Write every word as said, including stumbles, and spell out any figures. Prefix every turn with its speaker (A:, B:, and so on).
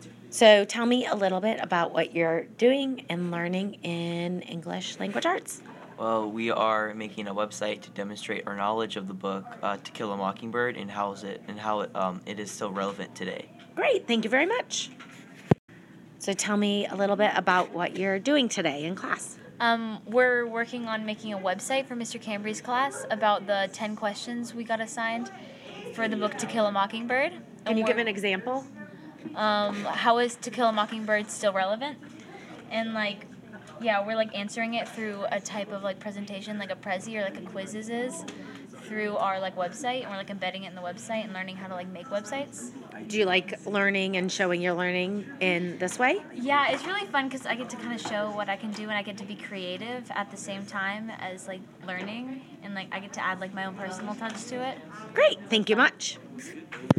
A: So tell me a little bit about what you're doing and learning in English language arts.
B: Well, we are making a website to demonstrate our knowledge of the book uh, To Kill a Mockingbird and how is it and how it, um, it is still relevant today.
A: Great, thank you very much. So tell me a little bit about what you're doing today in class.
C: Um, we're working on making a website for Mister Cambry's class about the ten questions we got assigned for the book To Kill a Mockingbird.
A: Can
C: And
A: you give
C: we're-
A: an example?
C: um, how is To Kill a Mockingbird still relevant? And like, yeah, we're like answering it through a type of like presentation, like a Prezi or like a Quizzes is, through our like website, and we're like embedding it in the website and learning how to like make websites.
A: Do you like learning and showing your learning in this way?
C: Yeah, it's really fun because I get to kind of show what I can do, and I get to be creative at the same time as like learning, and like I get to add like my own personal touch to it.
A: Great, thank you much.